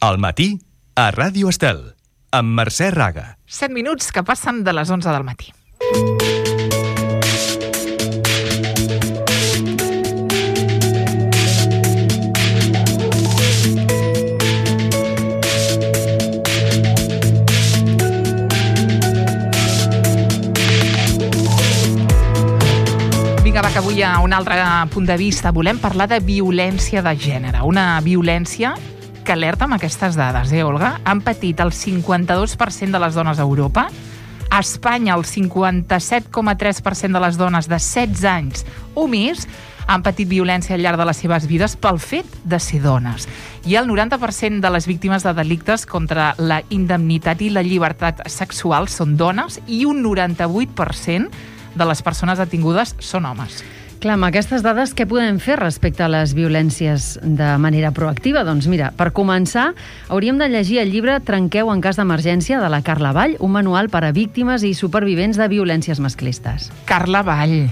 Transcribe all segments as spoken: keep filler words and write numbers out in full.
Al matí, a Ràdio Estel, amb Mercè Raga. set minuts que passen de les onze del matí. Vinga, va, que avui hi ha un altre punt de vista. Volem parlar de violència de gènere. Una violència que alerta amb aquestes dades, eh, Olga? Han patit el cinquanta-dos per cent de les dones a Europa. A Espanya, el cinquanta-set coma tres per cent de les dones de setze anys o més han patit violència al llarg de les seves vides pel fet de ser dones. I el noranta per cent de les víctimes de delictes contra la indemnitat i la llibertat sexual són dones i un noranta-vuit per cent de les persones detingudes són homes. Clar, amb aquestes dades, què podem fer respecte a les violències de manera proactiva? Doncs mira, per començar, hauríem de llegir el llibre Trenqueu en cas d'emergència, de la Carla Vall, un manual per a víctimes i supervivents de violències masclistes. Carla Vall.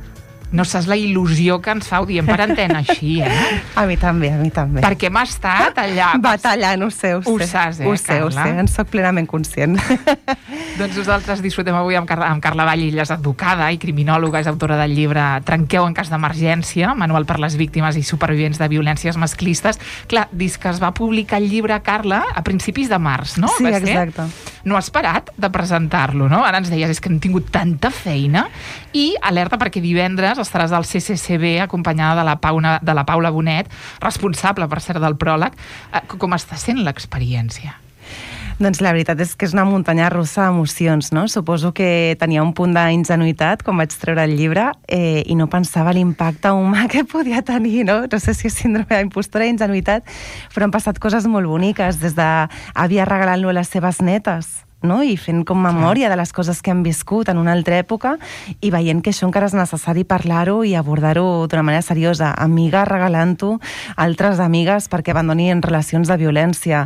No saps la il·lusió que ens fa, ho diem per antena així, eh? A mi també, a mi també. Perquè hem estat allà... Batallant, ho sé, ho sé. Ho saps, eh, ho sé, Carla? Ho sé, en soc plenament conscient. Doncs nosaltres disfrutem avui amb Carla, amb Carla Vall. Ella és advocada i criminòloga, és autora del llibre Trenqueu en cas d'emergència, manual per les víctimes i supervivents de violències masclistes. Clar, dius que es va publicar el llibre, Carla, a principis de març, no? Sí, Va ser? exacte. No has parat de presentar-lo, no? Ara ens deies, és que hem tingut tanta feina. I alerta perquè divendres estaràs al C C C B acompanyada de la, Pauna, de la Paula Bonet, responsable, per cert, del pròleg. Com està sent l'experiència? Doncs la veritat és que és una muntanya russa d'emocions, no? Suposo que tenia un punt d'ingenuïtat quan vaig treure el llibre eh, i no pensava l'impacte humà que podia tenir, no? No sé si és síndrome d'impostora i ingenuïtat, però han passat coses molt boniques, des d'àvia regalant-lo a les seves netes, no? I fent com memòria de les coses que han viscut en una altra època i veient que això encara és necessari parlar-ho i abordar-ho d'una manera seriosa. Amigues regalant-ho a altres amigues perquè abandonin relacions de violència.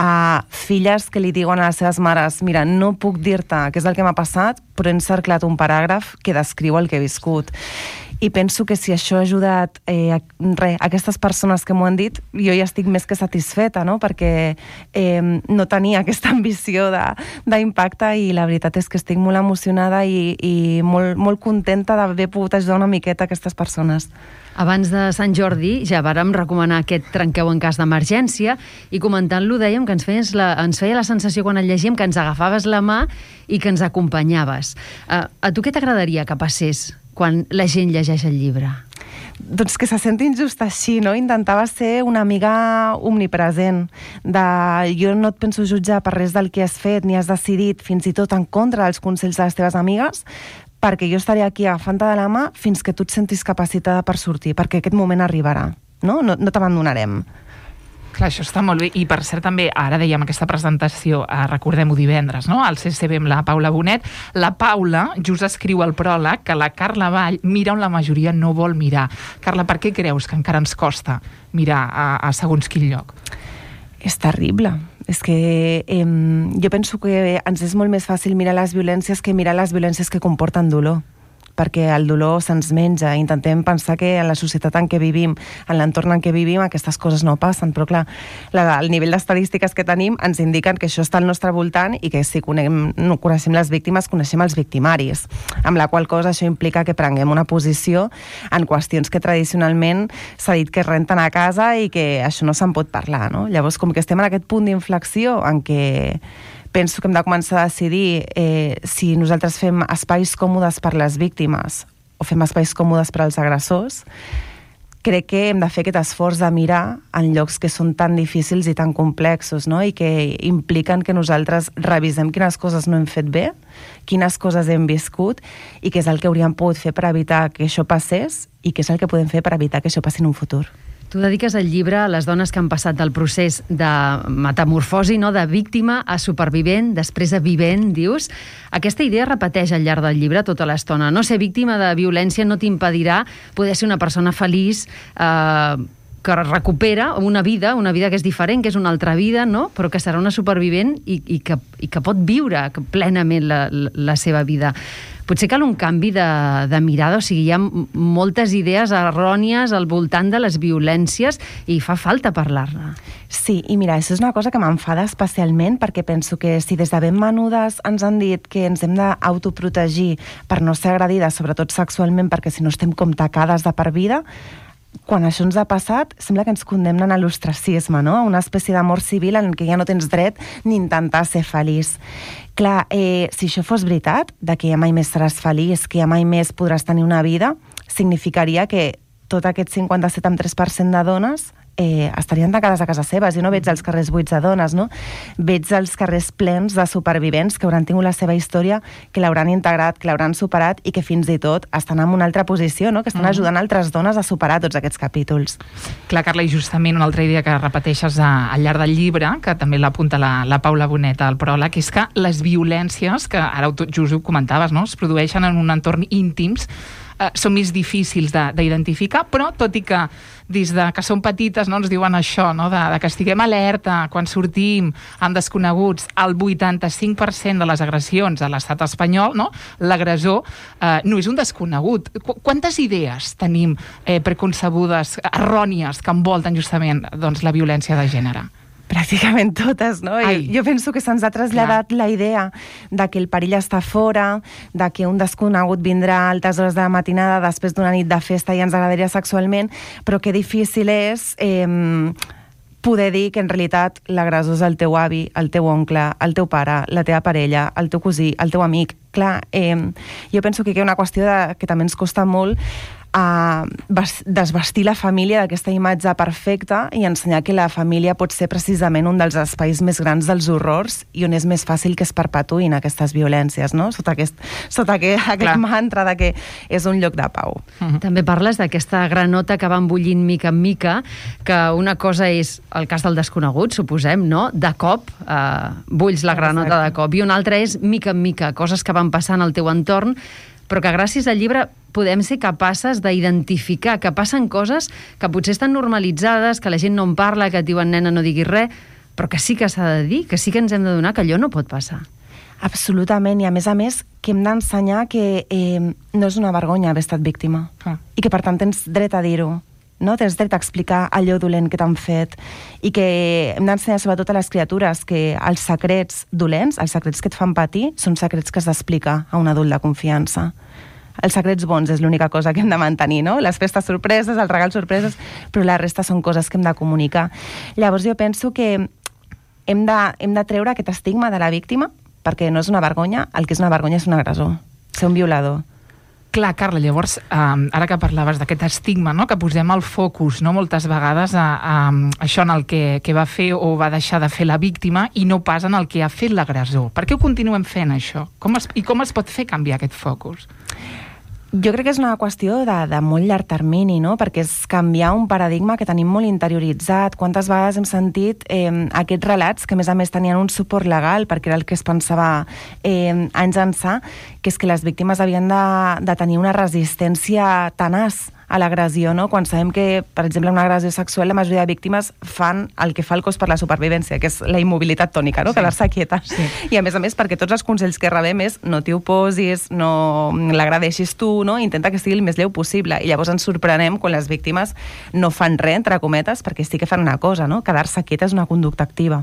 A filles que li diuen a les seves mares: mira, no puc dir-te què és el que m'ha passat, però he encerclat un paràgraf que descriu el que he viscut. I penso que si això ha ajudat eh, a, re, a aquestes persones que m'ho han dit, jo ja estic més que satisfeta, no? Perquè eh, no tenia aquesta ambició d'impacte i la veritat és que estic molt emocionada i, i molt, molt contenta d'haver pogut ajudar una miqueta a aquestes persones. Abans de Sant Jordi ja vàrem recomanar aquest Trenqueu en cas d'emergència i comentant-lo dèiem que ens, feies la, ens feia la sensació quan el llegíem que ens agafaves la mà i que ens acompanyaves. Uh, a tu què t'agradaria que passés quan la gent llegeix el llibre? Doncs que se senti injust així, no? Intentava ser una amiga omnipresent, de jo no et penso jutjar per res del que has fet ni has decidit, fins i tot en contra dels consells de les teves amigues, perquè jo estaré aquí agafant-te de la mà fins que tu et sentis capacitada per sortir, perquè aquest moment arribarà, no? No, no t'abandonarem. Clar, això està molt bé. I per cert també, ara dèiem aquesta presentació, eh, recordem-ho divendres, no? Al C C B amb la Paula Bonet. La Paula just escriu al pròleg que la Carla Vall mira on la majoria no vol mirar. Carla, per què creus que encara ens costa mirar a, a segons quin lloc? És terrible. És que eh, jo penso que ens és molt més fàcil mirar les violències que mirar les violències que comporten dolor, perquè el dolor se'ns menja. Intentem pensar que en la societat en què vivim, en l'entorn en què vivim, aquestes coses no passen, però clar, la, el nivell d'estadístiques que tenim ens indiquen que això està al nostre voltant i que si conem, no coneixem les víctimes, coneixem els victimaris, amb la qual cosa això implica que prenguem una posició en qüestions que tradicionalment s'ha dit que es renten a casa i que això no se'n pot parlar, no? Llavors, com que estem en aquest punt d'inflexió en què penso que hem de començar a decidir eh, si nosaltres fem espais còmodes per les víctimes o fem espais còmodes per als agressors, crec que hem de fer aquest esforç de mirar en llocs que són tan difícils i tan complexos, no? I que impliquen que nosaltres revisem quines coses no hem fet bé, quines coses hem viscut i què és el que hauríem pogut fer per evitar que això passés i què és el que podem fer per evitar que això passi en un futur. Tu dediques el llibre a les dones que han passat del procés de metamorfosi, no? De víctima a supervivent, després a vivent, dius. Aquesta idea repeteix al llarg del llibre tota l'estona. No ser víctima de violència no t'impedirà poder ser una persona feliç, eh, que recupera una vida, una vida que és diferent, que és una altra vida, no? Però que serà una supervivent i, i, que, i que pot viure plenament la, la, la seva vida. Potser cal un canvi de, de mirada, o sigui, hi ha moltes idees errònies al voltant de les violències i fa falta parlar-ne. Sí, i mira, això és una cosa que m'enfada especialment perquè penso que si des de ben menudes ens han dit que ens hem d'autoprotegir per no ser agredides, sobretot sexualment, perquè si no estem com tacades de per vida, quan això ens ha passat, sembla que ens condemnen a l'ostracisme, no? A una espècie d'amor civil en què ja no tens dret ni intentar ser feliç. Clar, eh, si això fos veritat, de que ja mai més seràs feliç, que ja mai més podràs tenir una vida, significaria que tot aquest cinquanta-set coma tres per cent de dones eh, estarien tancades a casa seves. Jo no veig els carrers buits de dones, no? Veig els carrers plens de supervivents que hauran tingut la seva història, que l'hauran integrat, que l'hauran superat i que fins i tot estan en una altra posició, no? Que estan ajudant altres dones a superar tots aquests capítols. Clar, Carla, i justament una altra idea que repeteixes a, al llarg del llibre, que també l'apunta la, la Paula Boneta al pròleg, és que les violències, que ara tu, just ho comentaves, no? Es produeixen en un entorn íntims, eh, són més difícils d'identificar, però tot i que des de que som petites no, ens diuen això, no, de, de que estiguem alerta quan sortim amb desconeguts, el vuitanta-cinc per cent de les agressions a l'estat espanyol, no, l'agressor eh, no és un desconegut. Qu Quantes idees tenim eh, preconcebudes, errònies, que envolten justament doncs, la violència de gènere? Pràcticament totes, no? Ai, jo penso que se'ns ha traslladat clar. La idea de que el perill està fora, de que un desconegut vindrà a altes hores de la matinada després d'una nit de festa i ens agradaria sexualment, però que difícil és eh, poder dir que en realitat l'agressor és el teu avi, el teu oncle, el teu pare, la teva parella, el teu cosí, el teu amic. Clar, eh, jo penso que hi ha una qüestió de, que també ens costa molt a desvestir la família d'aquesta imatge perfecta i ensenyar que la família pot ser precisament un dels espais més grans dels horrors i on és més fàcil que es perpetuïn aquestes violències, no? Sota aquest, sota aquest, aquest mantra de que és un lloc de pau. Uh-huh. També parles d'aquesta granota que va embullint mica en mica, que una cosa és el cas del desconegut, suposem, no? De cop, eh, bulls la granota Exacte. De cop, i una altra és mica en mica, coses que van passant al teu entorn, però que gràcies al llibre podem ser capaces d'identificar que passen coses que potser estan normalitzades, que la gent no en parla, que et diuen nena no diguis res, però que sí que s'ha de dir, que sí que ens hem de donar que allò no pot passar. Absolutament, i a més a més que hem d'ensenyar que eh, no és una vergonya haver estat víctima ah. i que per tant tens dret a dir-ho. No? Tens dret a explicar allò dolent que t'han fet i que hem d'ensenyar sobretot a les criatures que els secrets dolents, els secrets que et fan patir, són secrets que has d'explicar a un adult de confiança. Els secrets bons és l'única cosa que hem de mantenir, no? Les festes sorpreses, els regals sorpreses, però la resta són coses que hem de comunicar. Llavors jo penso que hem de, hem de treure aquest estigma de la víctima, perquè no és una vergonya, el que és una vergonya és un agressor, ser un violador. Clar, Carla, llavors, eh, ara que parlaves d'aquest estigma, no?, que posem el focus, no?, moltes vegades a, a, a això en el que, que va fer o va deixar de fer la víctima i no pas en el que ha fet l'agressor. Per què ho continuem fent, això? Com es, I com es pot fer canviar aquest focus? Jo crec que és una qüestió de, de molt llarg termini, no? Perquè és canviar un paradigma que tenim molt interioritzat. Quantes vegades hem sentit eh, aquests relats que, a més a més, tenien un suport legal, perquè era el que es pensava eh, anys ençà, que és que les víctimes havien de, de tenir una resistència tenaç a l'agressió, no? Quan sabem que, per exemple, una agressió sexual, la majoria de víctimes fan el que fa el cos per la supervivència, que és la immobilitat tònica, no? Sí. Quedar-se quieta. Sí. I a més a més, perquè tots els consells que rebem és no t'hi oposis, no l'agradeixis tu, no? Intenta que sigui el més lleu possible. I llavors ens sorprenem quan les víctimes no fan res, entre cometes, perquè sí que fan una cosa, no? Quedar-se quieta és una conducta activa.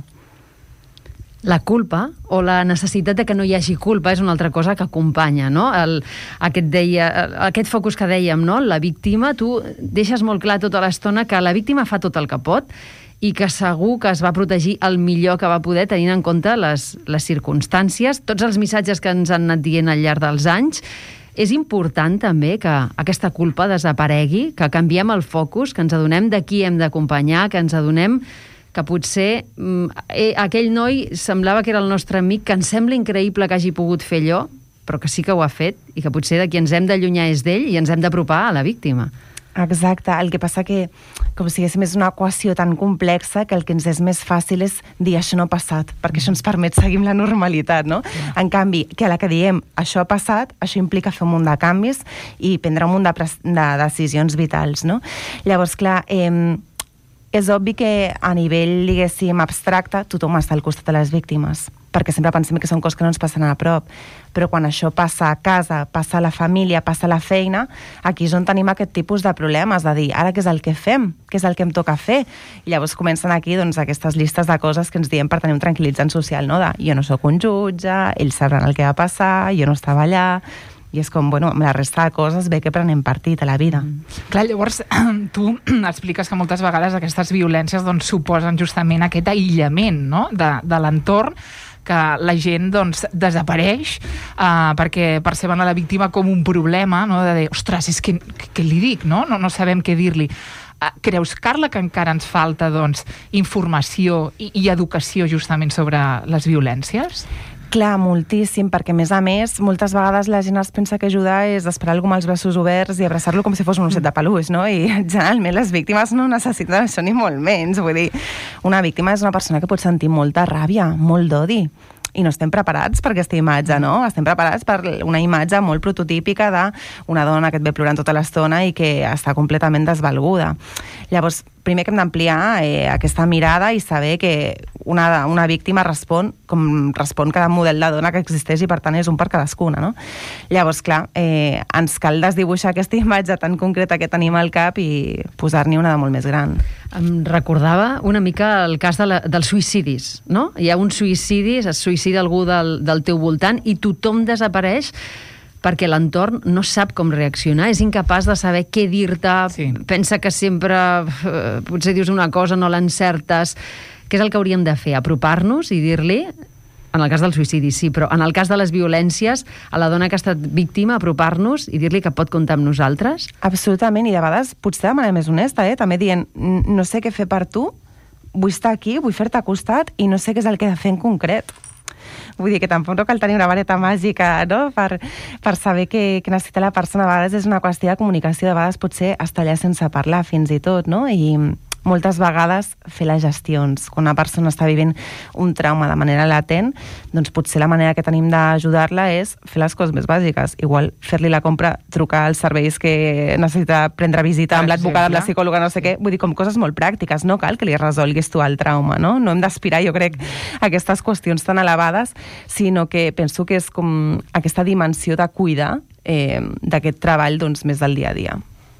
La culpa o la necessitat de que no hi hagi culpa és una altra cosa que acompanya, no? El, aquest, deia, aquest focus que dèiem, no? La víctima, tu deixes molt clar tota l'estona que la víctima fa tot el que pot i que segur que es va protegir el millor que va poder tenint en compte les, les circumstàncies, tots els missatges que ens han anat dient al llarg dels anys. És important també que aquesta culpa desaparegui, que canviem el focus, que ens adonem de qui hem d'acompanyar, que ens adonem que potser eh, aquell noi semblava que era el nostre amic, que ens sembla increïble que hagi pogut fer allò, però que sí que ho ha fet, i que potser de qui ens hem d'allunyar és d'ell i ens hem d'apropar a la víctima. Exacte, el que passa que, com si diguéssim, és una equació tan complexa que el que ens és més fàcil és dir això no ha passat, perquè això ens permet seguir amb la normalitat, no? Yeah. En canvi, que a la que diem això ha passat, això implica fer un munt de canvis i prendre un munt de, de decisions vitals, no? Llavors, clar, eh, És obvi que a nivell, diguéssim, abstracte, tothom està al costat de les víctimes, perquè sempre pensem que són coses que no ens passen a prop. Però quan això passa a casa, passa a la família, passa a la feina, aquí és on tenim aquest tipus de problemes, de dir, ara què és el que fem? Què és el que em toca fer? I llavors comencen aquí doncs, aquestes llistes de coses que ens diem per tenir un tranquil·litzant social, no? De, jo no sóc un jutge, ells sabran el que va passar, jo no estava allà... I és com, bueno, amb la resta de coses ve que prenem partit a la vida. Mm. Clar, llavors, tu expliques que moltes vegades aquestes violències doncs, suposen justament aquest aïllament, no?, de, de l'entorn, que la gent doncs, desapareix uh, perquè perceben a la víctima com un problema, no?, de dir, ostres, és que què li dic, no? No, no sabem què dir-li. Uh, creus, Carla, que encara ens falta doncs, informació i, i educació justament sobre les violències? Clar, moltíssim, perquè a més a més moltes vegades la gent es pensa que ajudar és esperar algú amb els braços oberts i abraçar-lo com si fos un osset de peluix, no? I generalment les víctimes no necessiten això ni molt menys, vull dir, una víctima és una persona que pot sentir molta ràbia, molt d'odi, i no estem preparats per aquesta imatge, no? Estem preparats per una imatge molt prototípica d'una dona que et ve plorant tota l'estona i que està completament desvalguda. Llavors, primer que hem d'ampliar eh, aquesta mirada i saber que una, una víctima respon com respon cada model de dona que existeix i per tant és un per cadascuna, no? Llavors, clar, eh, ens cal desdibuixar aquesta imatge tan concreta que tenim al cap i posar-n'hi una de molt més gran. Em recordava una mica el cas de la, dels suïcidis, no? Hi ha un suïcidi, es suïcida algú del, del teu voltant i tothom desapareix perquè l'entorn no sap com reaccionar, és incapaç de saber què dir-te, sí. Pensa que sempre eh, potser dius una cosa, no l'encertes. Què és el que hauríem de fer? Apropar-nos i dir-li, en el cas del suïcidi sí, però en el cas de les violències, a la dona que ha estat víctima, apropar-nos i dir-li que pot comptar amb nosaltres? Absolutament, i de vegades potser de manera més honesta, eh? També dient, no sé què fer per tu, vull estar aquí, vull fer-te costat i no sé què és el que he de fer en concret. Vull dir que tampoc no cal tenir una vareta màgica, no?, per, per saber què, què necessita la persona. A vegades és una qüestió de comunicació, de vegades potser estar allà sense parlar fins i tot, no? I moltes vegades fer les gestions. Quan una persona està vivint un trauma de manera latent, doncs potser la manera que tenim d'ajudar-la és fer les coses més bàsiques. Igual fer-li la compra, trucar als serveis que necessita prendre visita amb l'advocada, amb la psicòloga, no sé què. Vull dir, com coses molt pràctiques. No cal que li resolguis tu el trauma, no? No hem d'aspirar, jo crec, a aquestes qüestions tan elevades, sinó que penso que és com aquesta dimensió de cuidar eh, d'aquest treball doncs, més del dia a dia.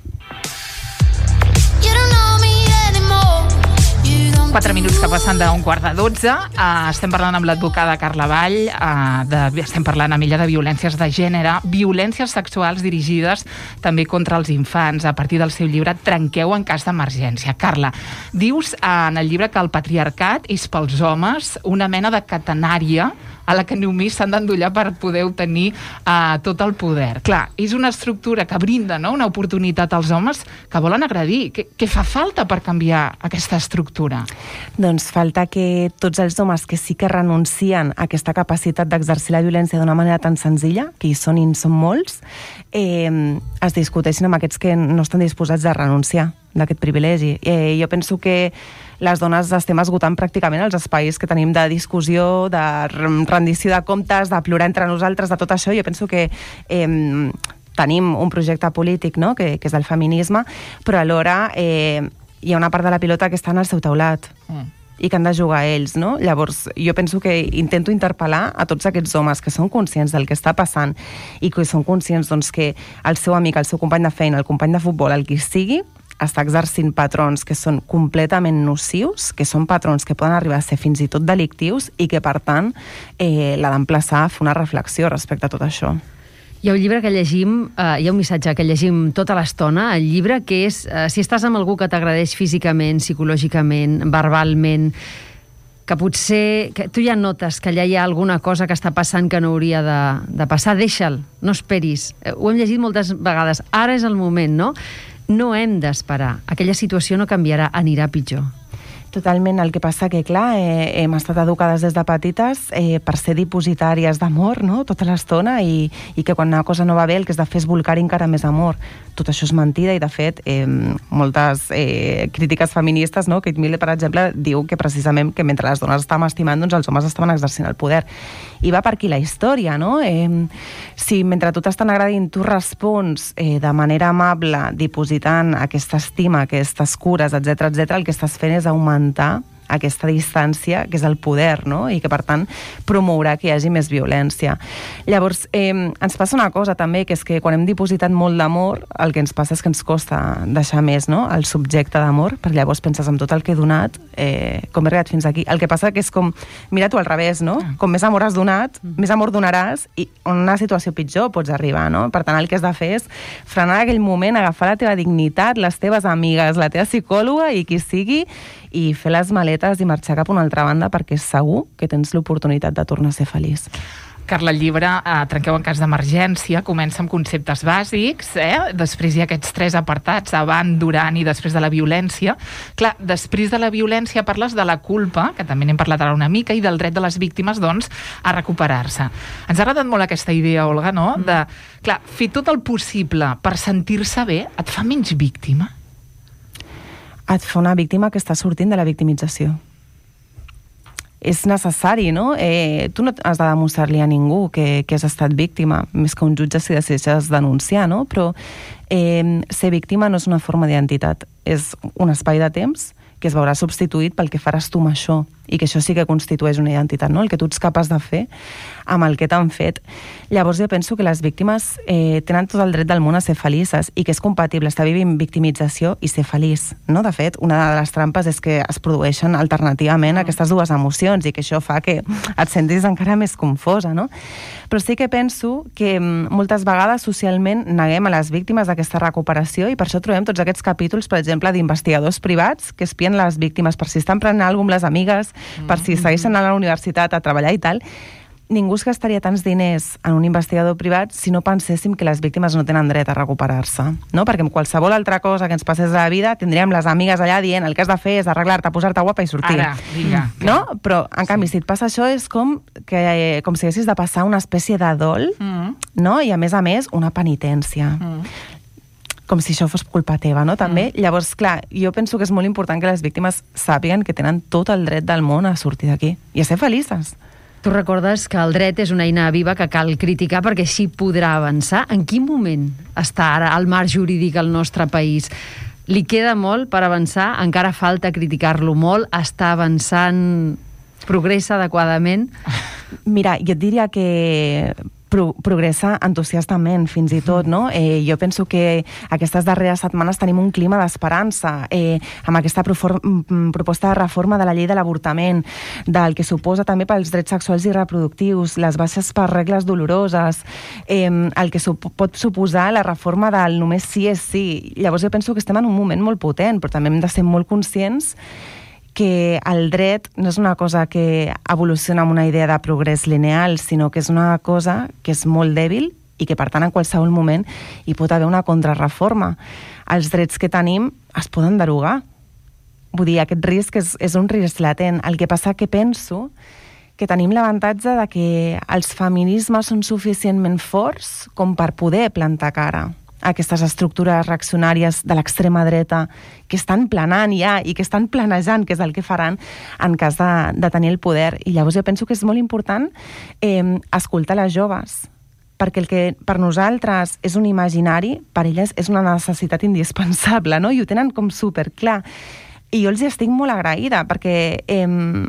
Quatre minuts que passen d'un quart de dotze. Uh, estem parlant amb l'advocada Carla Vall, uh, de, estem parlant amb ella de violències de gènere, violències sexuals dirigides també contra els infants, a partir del seu llibre Trenqueu en cas d'emergència. Carla, dius uh, en el llibre que el patriarcat és pels homes una mena de catenària a la que només s'han d'endollar per poder obtenir uh, tot el poder. Clar, és una estructura que brinda, no?, una oportunitat als homes que volen agredir. Què, què fa falta per canviar aquesta estructura? Doncs falta que tots els homes que sí que renuncien a aquesta capacitat d'exercir la violència d'una manera tan senzilla, que hi són i en són molts, eh, es discuteixin amb aquests que no estan disposats a renunciar d'aquest privilegi. Eh, jo penso que les dones estem esgotant pràcticament els espais que tenim de discussió, de rendició de comptes, de plorar entre nosaltres, de tot això. Jo penso que eh, tenim un projecte polític, no?, que, que és el feminisme, però alhora eh, hi ha una part de la pilota que està en el seu taulat. Mm. I que han de jugar ells, no? Llavors, jo penso que intento interpel·lar a tots aquests homes que són conscients del que està passant i que són conscients doncs, que el seu amic, el seu company de feina, el company de futbol, el qui sigui, està exercint patrons que són completament nocius, que són patrons que poden arribar a ser fins i tot delictius i que, per tant, eh, l'ha d'emplaçar a fer una reflexió respecte a tot això. Hi ha un llibre que llegim, eh, hi ha un missatge que llegim tota l'estona, el llibre, que és eh, si estàs amb algú que t'agradeix físicament, psicològicament, verbalment, que potser que tu ja notes que allà hi ha alguna cosa que està passant que no hauria de, de passar, deixa'l, no esperis. Ho hem llegit moltes vegades. Ara és el moment, no? No hem d'esperar. Aquella situació no canviarà, anirà pitjor. Totalment, el que passa que, clar, eh, hem estat educades des de petites eh, per ser dipositàries d'amor, no?, tota l'estona, i, i que quan una cosa no va bé el que has de fer és volcar encara més amor. Tot això és mentida i, de fet, eh, moltes eh, crítiques feministes, no?, Kate Miller, per exemple, diu que precisament que mentre les dones estàvem estimant, doncs els homes estaven exercint el poder. I va per aquí la història, no? Eh, si mentre tu t'estan agradint tu respons eh, de manera amable, dipositant aquesta estima, aquestes cures, etcètera, etcètera, el que estàs fent és augmentar aquesta distància, que és el poder, no?, i que, per tant, promourà que hi hagi més violència. Llavors, eh, ens passa una cosa, també, que és que quan hem dipositat molt d'amor, el que ens passa és que ens costa deixar més, no?, el subjecte d'amor, perquè llavors penses en tot el que he donat, eh, com he arribat fins aquí. El que passa que és com, mira tu al revés, no?, com més amor has donat, més amor donaràs, i en una situació pitjor pots arribar, no? Per tant, el que has de fer és frenar aquell moment, agafar la teva dignitat, les teves amigues, la teva psicòloga i qui sigui, i fer les maletes i marxar cap a una altra banda, perquè és segur que tens l'oportunitat de tornar a ser feliç. Carla, el llibre eh, Trenqueu en cas d'emergència comença amb conceptes bàsics, eh? Després hi ha aquests tres apartats, abans, durant i després de la violència. Clar, després de la violència parles de la culpa, que també n'hem parlat ara una mica, i del dret de les víctimes, doncs, a recuperar-se. Ens ha agradat molt aquesta idea, Olga, no?, de, clar, fer tot el possible per sentir-se bé et fa menys víctima? Et fa una víctima que està sortint de la victimització. És necessari, no? Eh, tu no has de demostrar-li a ningú que, que has estat víctima, més que un jutge si decideixes denunciar, no? Però eh, ser víctima no és una forma d'identitat, és un espai de temps que es veurà substituït pel que faràs tu amb això, i que això sí que constitueix una identitat, no?, el que tu ets capaç de fer amb el que t'han fet. Llavors jo penso que les víctimes eh, tenen tot el dret del món a ser felices i que és compatible estar vivint victimització i ser feliç, no? De fet, una de les trampes és que es produeixen alternativament aquestes dues emocions i que això fa que et sentis encara més confosa, no? Però sí que penso que moltes vegades socialment neguem a les víctimes d'aquesta recuperació i per això trobem tots aquests capítols, per exemple, d'investigadors privats que espien les víctimes per si estan prenent alguna cosa amb les amigues, per si segueixen a la universitat a treballar i tal. Ningú es gastaria tants diners en un investigador privat si no penséssim que les víctimes no tenen dret a recuperar-se, no? Perquè amb qualsevol altra cosa que ens passés a la vida tindríem les amigues allà dient el que has de fer és arreglar-te, posar-te guapa i sortir. Ara, vinga. No? Però, en canvi, si et passa això és com, que, com si haguessis de passar una espècie de dol, mm. no? I a més a més, una penitència. Mm. Com si això fos culpa teva, no? També. Mm. Llavors, clar, jo penso que és molt important que les víctimes sàpiguen que tenen tot el dret del món a sortir d'aquí i a ser felices. Tu recordes que el dret és una eina viva que cal criticar perquè així podrà avançar. En quin moment està ara el marc jurídic al nostre país? Li queda molt per avançar? Encara falta criticar-lo molt? Està avançant? Progressa adequadament? Mira, jo et diria que pro progressa entusiastament, fins i tot, no? Eh, jo penso que aquestes darreres setmanes tenim un clima d'esperança eh, amb aquesta proposta de reforma de la llei de l'avortament, del que suposa també pels drets sexuals i reproductius, les baixes per regles doloroses, eh, el que sup pot suposar la reforma del només sí és sí. Llavors jo penso que estem en un moment molt potent, però també hem de ser molt conscients que el dret no és una cosa que evoluciona amb una idea de progrés lineal, sinó que és una cosa que és molt dèbil i que, per tant, en qualsevol moment hi pot haver una contrarreforma. Els drets que tenim es poden derogar. Vull dir, aquest risc és, és un risc latent. El que passa que penso que tenim l'avantatge de que els feminismes són suficientment forts com per poder plantar cara a aquestes estructures reaccionàries de l'extrema dreta que estan planant ja i que estan planejant què és el que faran en cas de, de tenir el poder. I llavors jo penso que és molt important eh, escoltar les joves, perquè el que per nosaltres és un imaginari, per elles és una necessitat indispensable, no? I ho tenen com superclar. I jo els hi estic molt agraïda, perquè eh,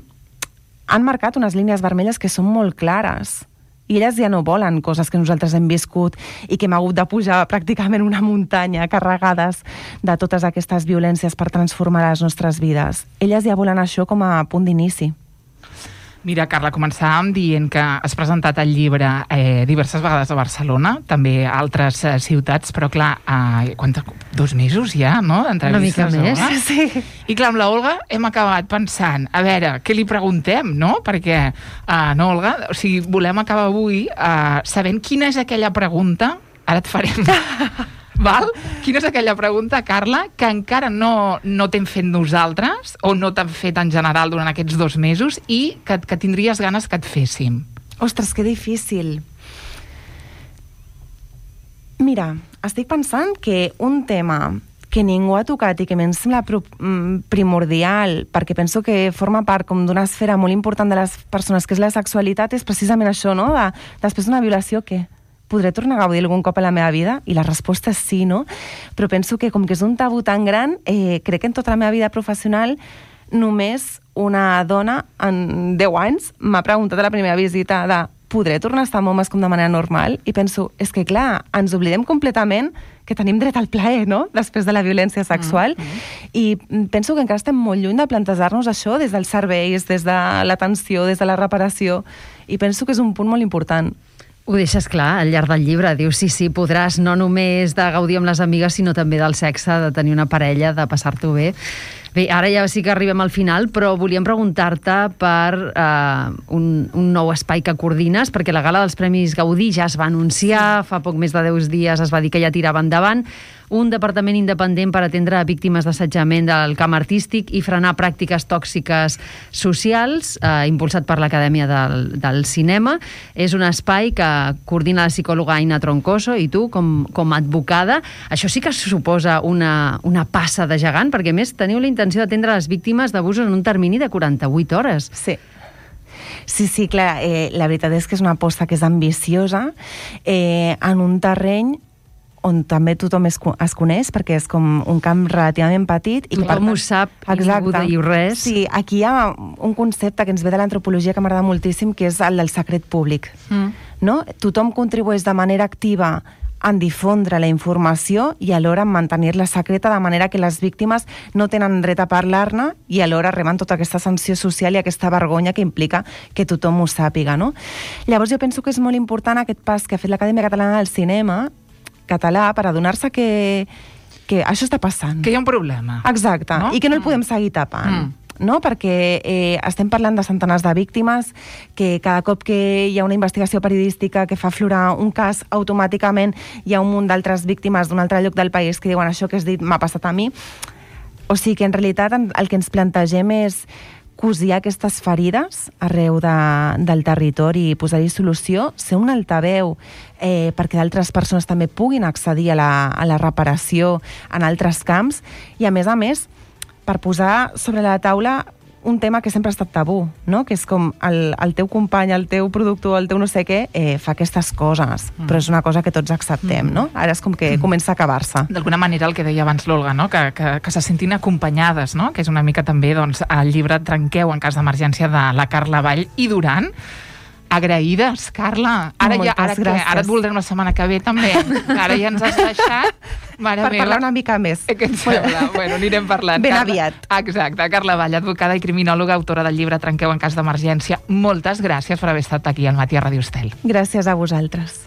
han marcat unes línies vermelles que són molt clares. I elles ja no volen coses que nosaltres hem viscut i que hem hagut de pujar pràcticament una muntanya carregades de totes aquestes violències per transformar les nostres vides. Elles ja volen això com a punt d'inici. Mira, Carla, començàvem dient que has presentat el llibre eh, diverses vegades a Barcelona, també a altres eh, ciutats, però clar, eh, quants, dos mesos ja, no? Una mica més, sí. I clar, amb la Olga hem acabat pensant, a veure, què li preguntem, no? Perquè, eh, no, Olga, o sigui, volem acabar avui eh, sabent quina és aquella pregunta, ara et farem... Val? Quina és aquella pregunta, Carla, que encara no, no t'hem fet nosaltres o no t'han fet en general durant aquests dos mesos i que, que tindries ganes que et féssim? Ostres, que difícil. Mira, estic pensant que un tema que ningú ha tocat i que a mi em sembla primordial, perquè penso que forma part com d'una esfera molt important de les persones, que és la sexualitat, és precisament això, no? De, després d'una violació, què? Podré tornar a gaudir algun cop a la meva vida? I la resposta és sí, no? Però penso que com que és un tabú tan gran, eh, crec que en tota la meva vida professional només una dona en deu anys m'ha preguntat a la primera visita de podré tornar a estar amb homes com de manera normal? I penso, és que clar, ens oblidem completament que tenim dret al plaer, no?, després de la violència sexual. Mm-hmm. I penso que encara estem molt lluny de plantejar-nos això des dels serveis, des de l'atenció, des de la reparació, i penso que és un punt molt important. Ho deixes clar al llarg del llibre. Dius, sí, sí, podràs no només de gaudir amb les amigues, sinó també del sexe, de tenir una parella, de passar-t'ho bé. Bé, ara ja sí que arribem al final, però volíem preguntar-te per eh, un, un nou espai que coordines, perquè la gala dels Premis Gaudí ja es va anunciar, fa poc més de deu dies es va dir que ja tirava endavant, un departament independent per atendre víctimes d'assetjament del camp artístic i frenar pràctiques tòxiques socials, eh, impulsat per l'Acadèmia del, del Cinema. És un espai que coordina la psicòloga Aina Troncoso i tu, com, com a advocada. Això sí que suposa una, una passa de gegant, perquè a més teniu la intenció d'atendre les víctimes d'abusos en un termini de quaranta-vuit hores. Sí. Sí, sí, clar, eh, la veritat és que és una aposta que és ambiciosa, eh, en un terreny on també tothom es, es coneix, perquè és com un camp relativament petit. I tothom ho sap i ningú diu res. Sí, aquí hi ha un concepte que ens ve de l'antropologia que m'agrada moltíssim, que és el del secret públic. Mm. No? Tothom contribueix de manera activa en difondre la informació i alhora en mantenir-la secreta, de manera que les víctimes no tenen dret a parlar-ne i alhora reben tota aquesta sanció social i aquesta vergonya que implica que tothom ho sàpiga, no? Llavors jo penso que és molt important aquest pas que ha fet l'Acadèmia Catalana del Cinema català per adonar-se que, que això està passant. Que hi ha un problema. Exacte, no? I que no el podem seguir tapant. Mm. No? Perquè eh, estem parlant de centenars de víctimes, que cada cop que hi ha una investigació periodística que fa aflorar un cas, automàticament hi ha un munt d'altres víctimes d'un altre lloc del país que diuen això que has dit m'ha passat a mi. O sigui que en realitat el que ens plantegem és cosir aquestes ferides arreu de, del territori i posar-hi solució, ser un altaveu eh, perquè d'altres persones també puguin accedir a la, a la reparació en altres camps i, a més a més, per posar sobre la taula un tema que sempre ha estat tabú, no? Que és com el, el teu company, el teu productor, el teu no sé què, eh, fa aquestes coses, mm. però és una cosa que tots acceptem, mm. no? Ara és com que mm. comença a acabar-se. D'alguna manera el que deia abans l'Olga, no? que, que, que se sentin acompanyades, no? Que és una mica també doncs, el llibre Trenqueu en cas d'emergència de la Carla Vall i Duran. Agraïdes, Carla. Ara, ja, ara, que, ara et voldrem la setmana que ve, també. Ara ja ens has deixat. Mare per meva. Parlar una mica més. Eh, què et sembla? Bueno, anirem parlant. Ben Carla, aviat. Exacte. Carla Vall, advocada i criminòloga, autora del llibre Trenqueu en cas d'emergència. Moltes gràcies per haver estat aquí al Matí a Ràdio Estel. Gràcies a vosaltres.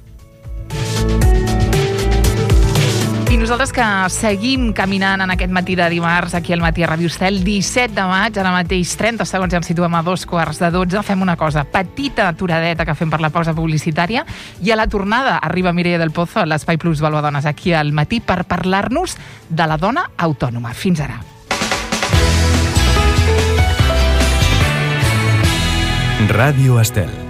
I nosaltres que seguim caminant en aquest matí de dimarts aquí al Matí a Ràdio Estel, disset de maig, ara mateix trenta segons, ja ens situem a dos quarts de dotze, fem una cosa, petita aturadeta que fem per la pausa publicitària i a la tornada arriba Mireia del Pozo a l'Espai Plus Valor Dones aquí al matí per parlar-nos de la dona autònoma. Fins ara. Ràdio Estel.